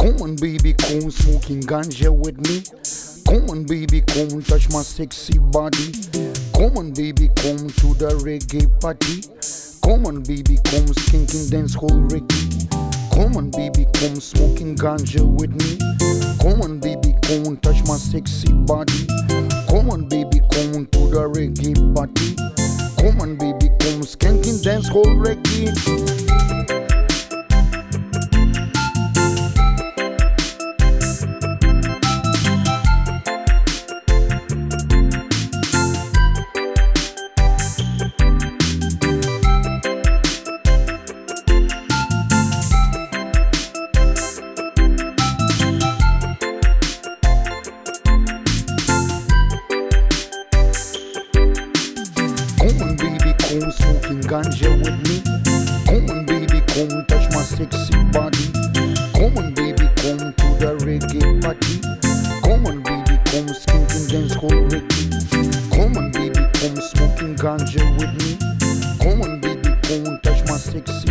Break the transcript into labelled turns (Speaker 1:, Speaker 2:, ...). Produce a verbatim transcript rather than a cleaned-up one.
Speaker 1: Come on, baby, come smoking ganja with me. Come on, baby, come touch my sexy body. Come on, baby, come to the reggae party. Come on, baby, come skinking dance hall reggae. Come on, baby, come smoking ganja with me. Come on, baby, come touch my sexy body. Come on, baby, come to the reggae party. Come on, baby, come skanking dance hall reggae. Come on, baby, come smoking ganja with me. Come on, baby, come touch my sexy body. Come on, baby, come to the reggae party. Come on, baby, come skinking dance hall reggae. Come on, baby, come smoking ganja with me. Come on, baby, come touch my sexy